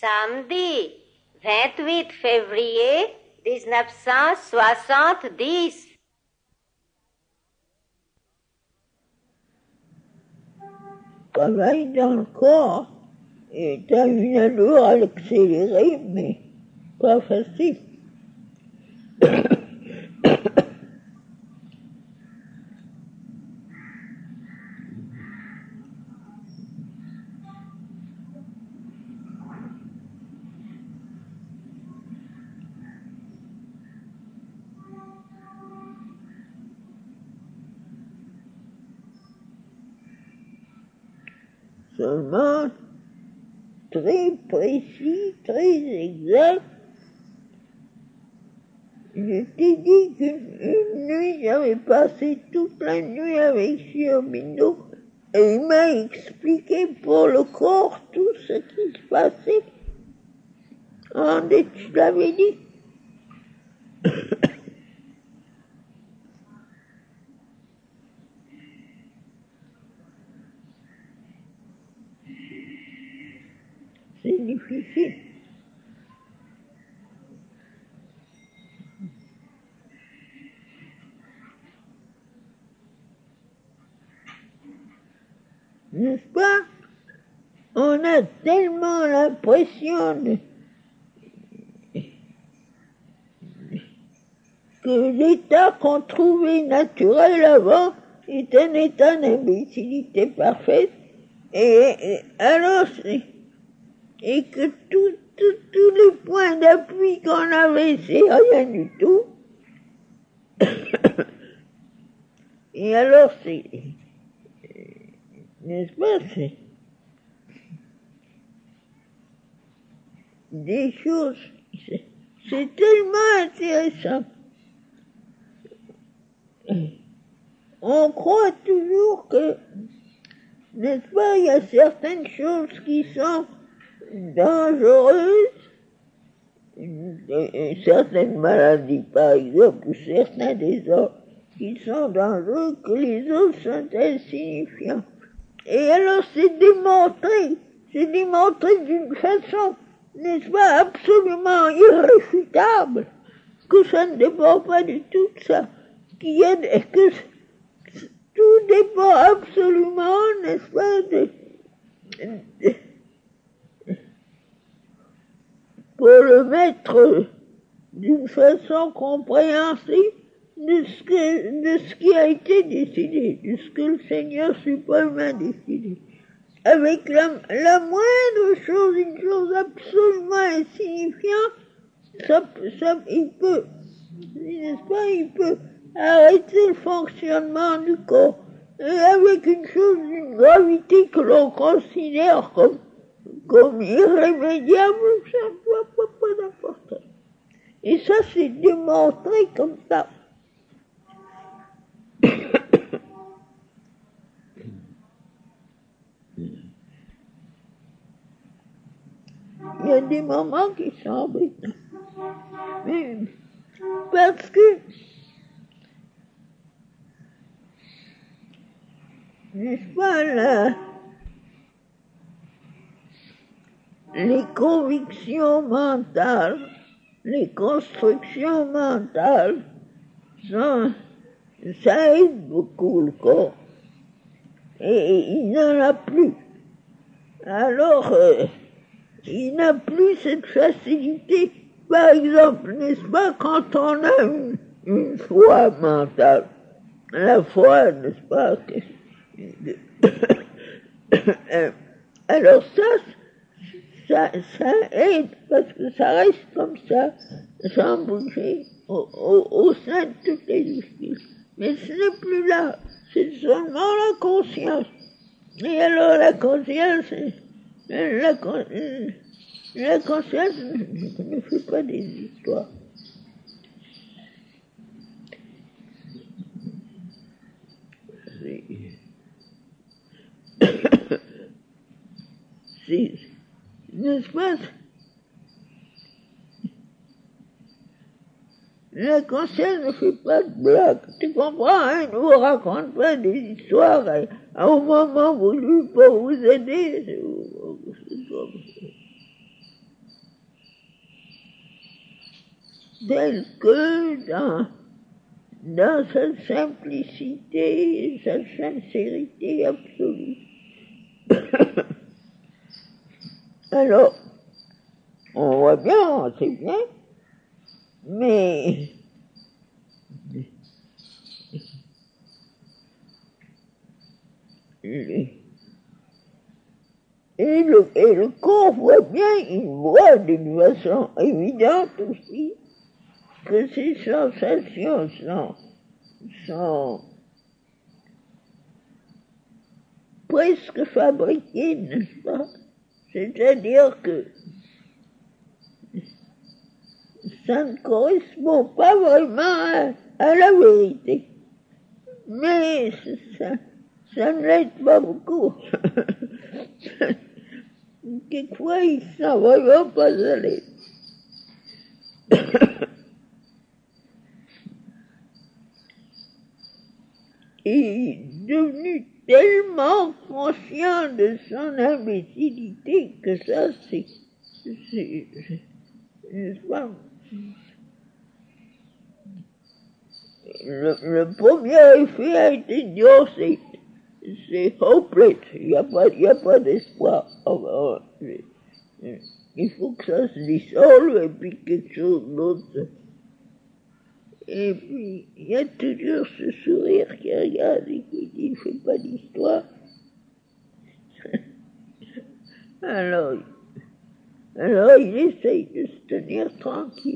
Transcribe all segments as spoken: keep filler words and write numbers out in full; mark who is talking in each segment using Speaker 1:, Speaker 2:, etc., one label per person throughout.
Speaker 1: Samedi vingt-huit février mille neuf cent soixante-dix.
Speaker 2: Travail dans le corps est à une allure accélérée, mais pas facile. Seulement très précis, très exact. Je t'ai dit qu'une une nuit, j'avais passé toute la nuit avec Chiomino et il m'a expliqué pour le corps tout ce qui se passait. En fait, je l'avais dit. C'est difficile. N'est-ce pas? On a tellement l'impression de... que l'état qu'on trouvait naturel avant est un état d'imbécilité parfaite, et, et alors c'est... et que tous tout, tout les points d'appui qu'on avait, c'est rien du tout. Et alors c'est... n'est-ce pas, c'est... des choses... C'est, c'est tellement intéressant. On croit toujours que... n'est-ce pas, il y a certaines choses qui sont dangereuses, certaines maladies par exemple, ou certains des autres qui sont dangereux, que les autres sont insignifiants. Et alors c'est démontré, c'est démontré d'une façon, n'est-ce pas, absolument irréfutable, que ça ne dépend pas du tout de ça, qu'il y a, que tout dépend absolument, n'est-ce pas, de, de pour le mettre d'une façon compréhensible de ce, que, de ce qui a été décidé, de ce que le Seigneur suprême a décidé. Avec la, la moindre chose, une chose absolument insignifiante, ça, ça, il peut, n'est-ce pas, il peut arrêter le fonctionnement du corps. Et avec une chose d'une gravité que l'on considère comme comme irrémédiable, ça ne doit pas, pas d'importance. Et ça, c'est démontré comme ça. Il y a des moments qui sont embêtants. Mais parce que, n'est-ce pas, là, les convictions mentales, les constructions mentales, sont, ça aide beaucoup le corps. Et il n'en a plus. Alors, euh, il n'a plus cette facilité. Par exemple, n'est-ce pas, quand on a une, une foi mentale, la foi, n'est-ce pas, que, alors ça, Ça, ça aide, parce que ça reste comme ça, sans bouger, au, au, au sein de toutes les muscles. Mais ce n'est plus là, c'est seulement la conscience. Et alors la conscience, la, la conscience ne, ne fait pas des histoires. C'est... c'est... n'est-ce pas? La conscience ne fait pas de blagues. Tu comprends, hein? Ne vous raconte pas des histoires à, au moment voulu pour vous aider. tel que dans, dans sa simplicité et sa sincérité absolue. Alors, on voit bien, c'est bien, mais et le, et le corps voit bien, il voit d'une façon évidente aussi que ces sensations sont, sont presque fabriquées, n'est-ce pas? C'est-à-dire que ça ne correspond pas vraiment à, à la vérité. Mais ça, ça ne l'aide pas beaucoup. Quelquefois, il ne sent vraiment pas à l'aide. Il est devenu tellement conscient de son imbécilité que ça, c'est, c'est, n'est-ce pas? Le, le premier effet a été dur, c'est, c'est hopeless, il n'y a pas, il n'y a pas d'espoir. Oh, oh, il faut que ça se dissolve et puis quelque chose d'autre. Et puis, il y a toujours ce sourire qui regarde et qui dit, il ne fait pas d'histoire. alors, alors, il essaye de se tenir tranquille.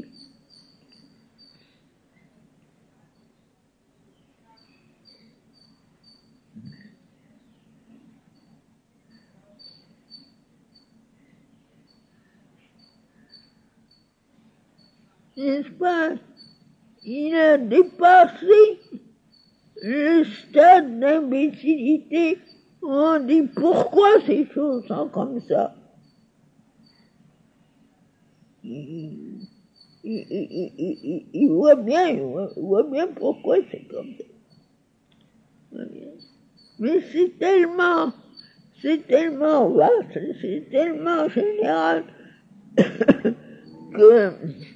Speaker 2: N'est-ce pas? Il a dépassé le stade d'imbécilité où on dit pourquoi ces choses sont comme ça. Il, il, il, il, il voit bien, il voit, il voit bien pourquoi c'est comme ça. Mais c'est tellement, c'est tellement vaste, c'est tellement général que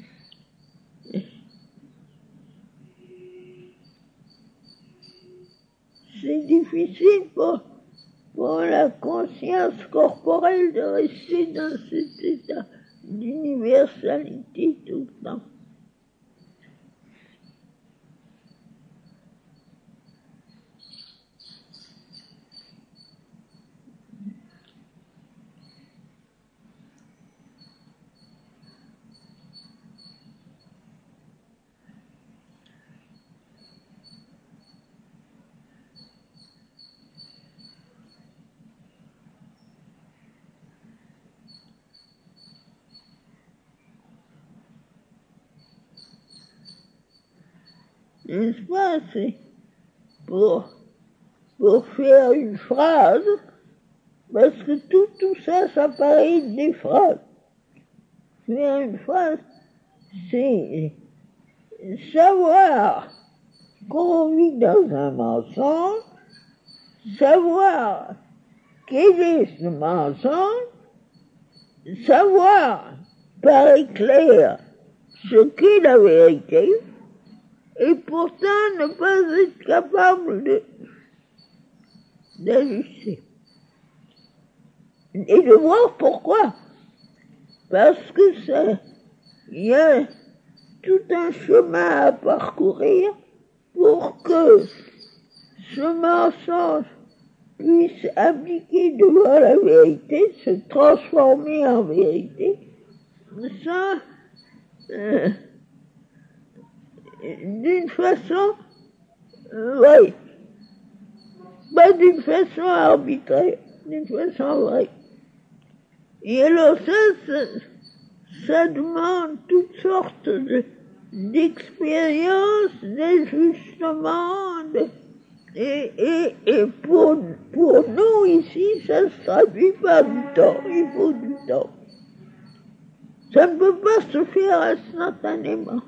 Speaker 2: c'est difficile pour, pour la conscience corporelle de rester dans cet état d'universalité tout le temps. N'est-ce pas? C'est pour, pour faire une phrase, parce que tout, tout ça, ça paraît des phrases. Faire une phrase, c'est savoir qu'on vit dans un mensonge, savoir quel est ce mensonge, savoir par éclair ce qu'est la vérité, et pourtant ne pas être capable de, d'ajuster. Et de voir pourquoi. Parce que ça, il y a tout un chemin à parcourir pour que ce mensonge puisse appliquer devant la vérité, se transformer en vérité, sans... Euh, d'une façon, euh, oui, pas d'une façon arbitraire, d'une façon vraie. Et alors ça, ça, ça demande toutes sortes de, d'expériences, d'ajustements, de, et, et, et pour, pour nous ici, ça ne se traduit pas du temps, il faut du temps. Ça ne peut pas se faire instantanément.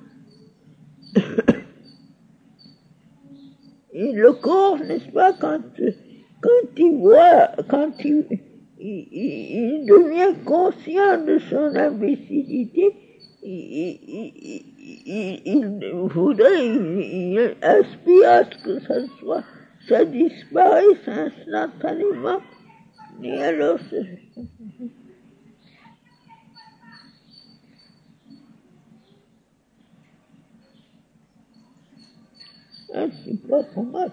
Speaker 2: Et le corps, n'est-ce pas, quand, quand il voit, quand il, il, il devient conscient de son imbécilité, il, il, il, il voudrait, il, il aspire à ce que ça soit, ça disparaisse instantanément. Et alors, c'est... Ah, c'est pas pour moi.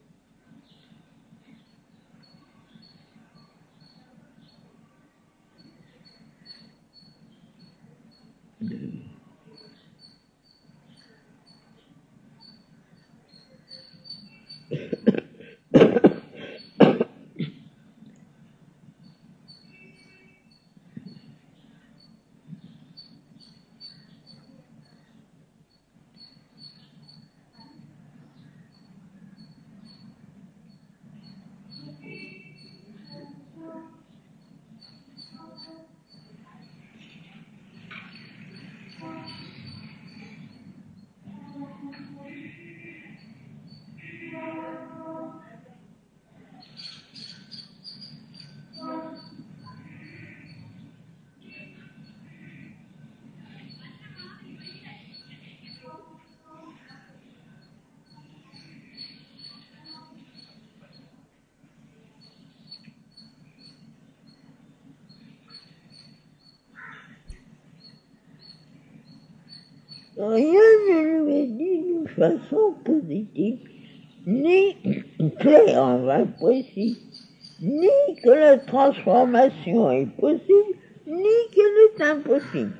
Speaker 2: Rien ne lui est dit d'une façon positive, ni claire, enfin précis, ni que la transformation est possible, ni qu'elle est impossible.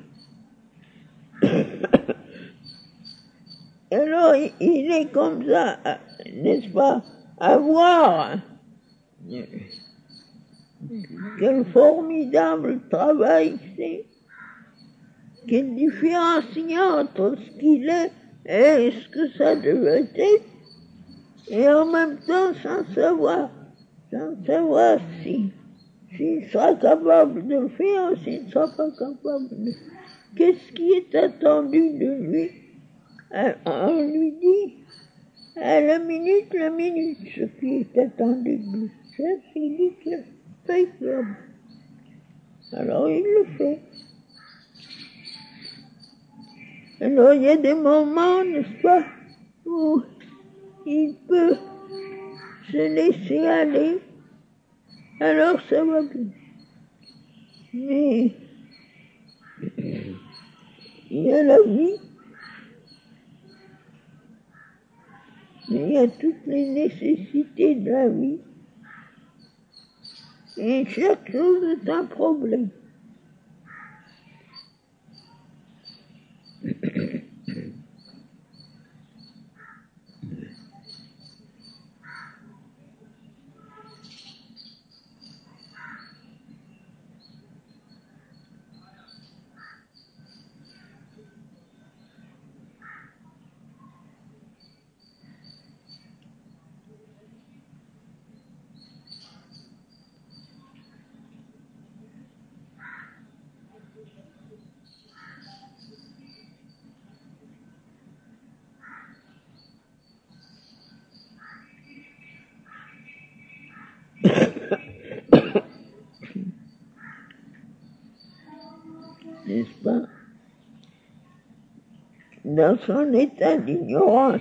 Speaker 2: Alors il est comme ça, n'est-ce pas, à voir quel formidable travail c'est, qu'il différencie entre ce qu'il est et ce que ça devait être, et en même temps sans savoir, sans savoir si, s'il sera capable de le faire ou s'il ne sera pas capable de le faire. Qu'est-ce qui est attendu de lui? On lui dit à la minute, la minute, ce qui est attendu de lui. C'est ce qu'il dit qu'il le fait. Alors il le fait. Alors il y a des moments, n'est-ce pas, où il peut se laisser aller, alors ça va bien. Mais il y a la vie, mais il y a toutes les nécessités de la vie, et chaque chose est un problème. N'est-ce pas? Dans son état d'ignorance,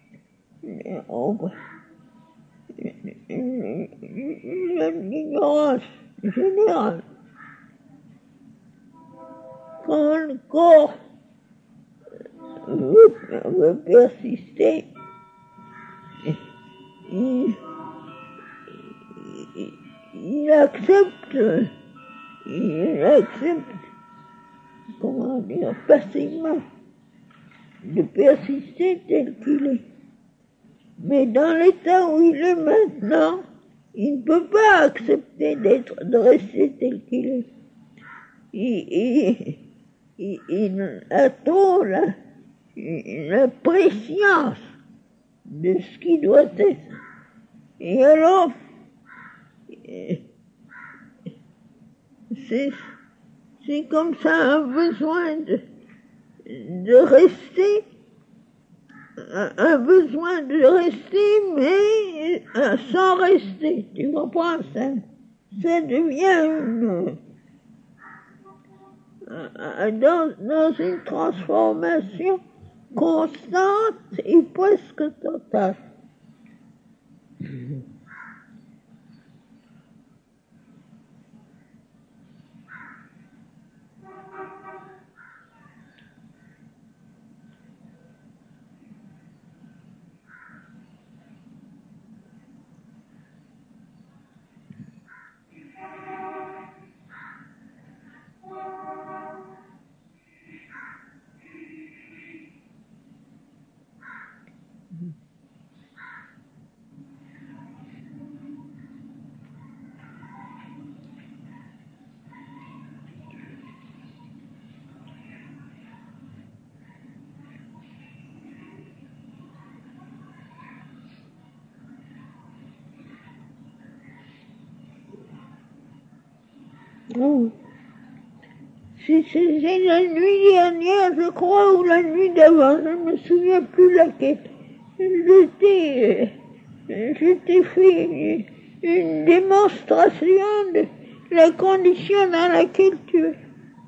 Speaker 2: l'ignorance générale, quand le corps veut, veut persister, il, il, il accepte, il accepte, comment dire, passivement, de persister tel qu'il est. Mais dans l'état où il est maintenant, il ne peut pas accepter d'être, de rester tel qu'il est. Il, il, il, il attend la, la préscience de ce qui doit être. Et alors, c'est, c'est comme ça un besoin de, de rester, un, un besoin de rester, mais sans rester. Tu comprends ça? Ça devient une, dans, dans une transformation constante et presque totale. Oh. C'est la nuit dernière, je crois, ou la nuit d'avant, je ne me souviens plus laquelle. J'étais, j'étais fait une démonstration de la condition dans laquelle tu es.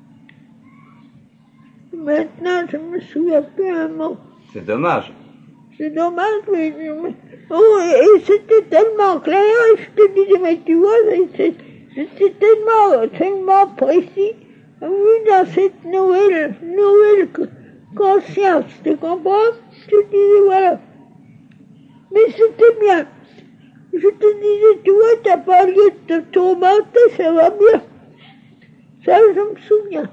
Speaker 2: Maintenant, je ne me souviens plus un mot.
Speaker 3: C'est dommage.
Speaker 2: C'est dommage, mais... Oh, et c'était tellement clair, et je te disais, mais tu vois, c'était tellement, tellement précis, vu dans cette nouvelle, nouvelle conscience, tu comprends? Je te disais, voilà. Mais c'était bien. Je te disais, tu vois, t'as pas lieu de te tourmenter, ça va bien. Ça, je me souviens.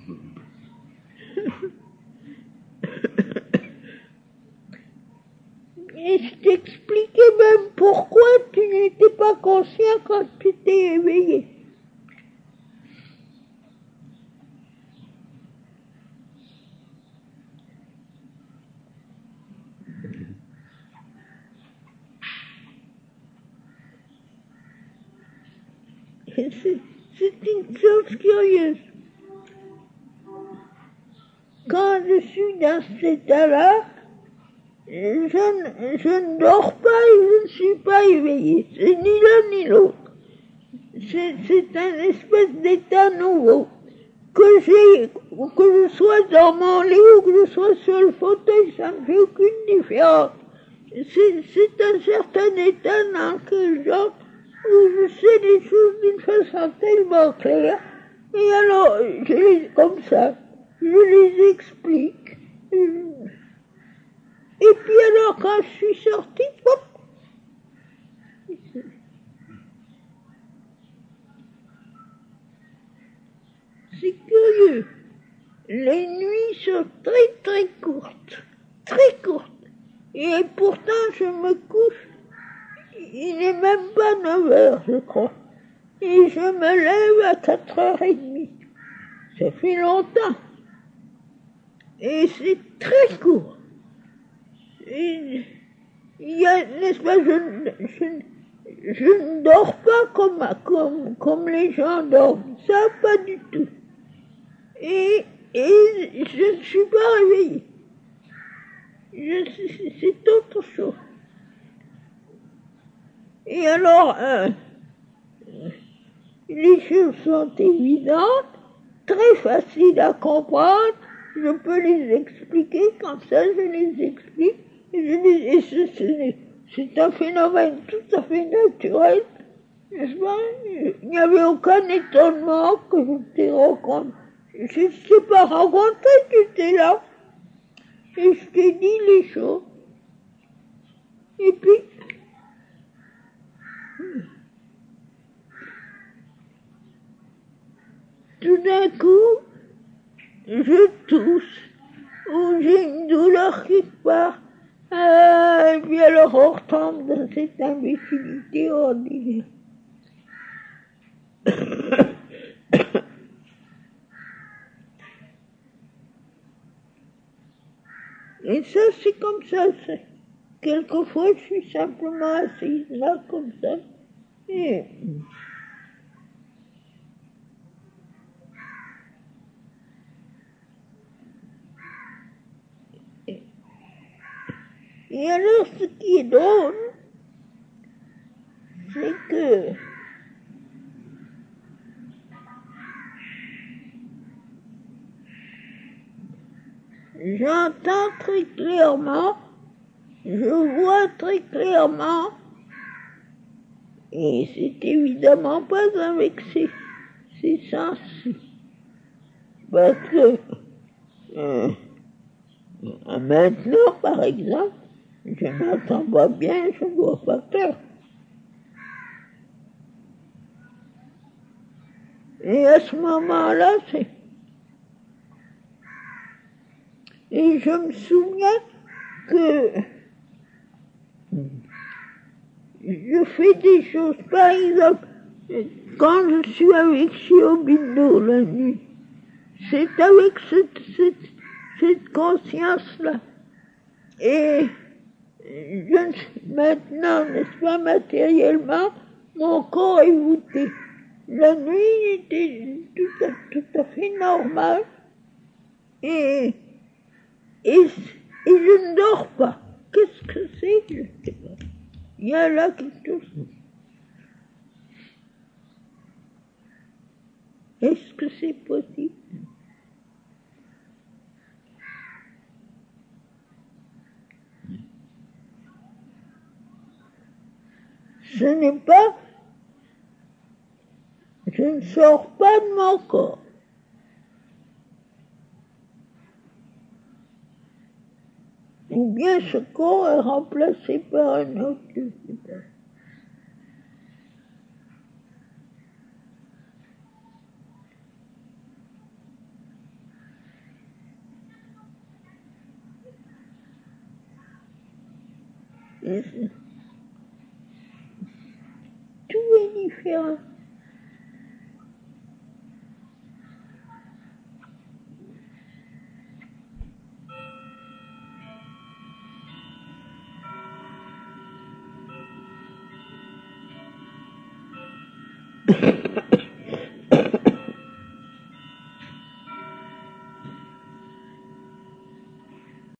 Speaker 2: Et je t'expliquais même pourquoi tu n'étais pas conscient quand tu t'es éveillé. Et c'est, c'est une chose curieuse. Quand je suis dans cet état-là, Je ne, je ne dors pas et je ne suis pas éveillé. C'est ni l'un ni l'autre. C'est, c'est un espèce d'état nouveau. Que j'ai, que je sois dans mon lit ou que je sois sur le fauteuil, ça ne fait aucune différence. C'est, c'est un certain état dans lequel j'entre où je sais les choses d'une façon tellement claire. Et alors, je les, comme ça, je les explique. Et puis alors, quand je suis sortie, hop, c'est curieux. Les nuits sont très très courtes, très courtes. Et pourtant, je me couche, il n'est même pas neuf heures, je crois. Et je me lève à quatre heures trente. Ça fait longtemps. Et c'est très court. Et il y a, n'est-ce pas, je, je, je ne dors pas comme, comme, comme les gens dorment, ça pas du tout. Et, et je ne suis pas réveillée. Je, c'est autre chose. Et alors, euh, les choses sont évidentes, très faciles à comprendre, je peux les expliquer, comme ça je les explique. Et c'est, c'est un phénomène tout à fait naturel, n'est-ce pas? Il n'y avait aucun étonnement que je t'ai rencontré. Je ne t'ai pas rencontré, tu étais là. Et je t'ai dit les choses. Et puis, tout d'un coup, je tousse, ou j'ai une douleur quelque part. Ah, et puis alors on retombe dans cette imbécilité ordinaire. Et ça, c'est comme ça. C'est... Quelquefois, je suis simplement assise là, comme ça. Et... Et alors, ce qui est drôle, c'est que j'entends très clairement, je vois très clairement, et c'est évidemment pas avec ces, ces sens-ci. Parce que euh, maintenant, par exemple, je n'entends pas bien, je ne vois pas clair. Et à ce moment-là, c'est... Et je me souviens que je fais des choses, par exemple, quand je suis avec Shiobindo la nuit, c'est avec cette, cette, cette conscience-là. Et je, maintenant, n'est-ce pas, matériellement, mon corps est voûté. La nuit était tout à, tout à fait normale. Et, et, et je ne dors pas. Qu'est-ce que c'est? Je ne sais pas. Il y a là quelque chose. Est-ce que c'est possible? Ce n'est pas... Je ne sors pas de mon corps. Ou bien ce corps est remplacé par un autre, je ne sais pas. Et tout est différent.